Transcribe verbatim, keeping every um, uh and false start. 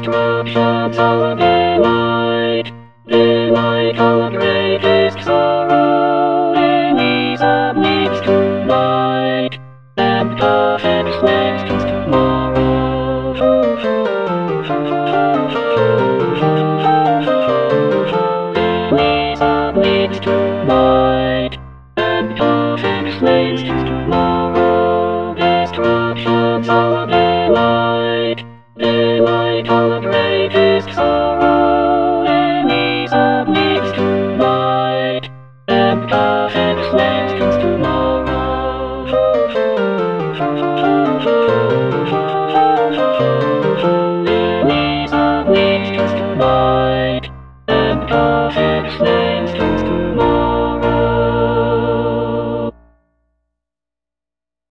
destruction's our delight. Delight our greatest sorrow. Enemies of leaves tonight, and perfect questions tomorrow. Leaves of leaves tonight, and perfect questions tomorrow. Destruction's our delight. Delight our greatest sorrow. Enemies of leaves tonight, and perfect questions tomorrow.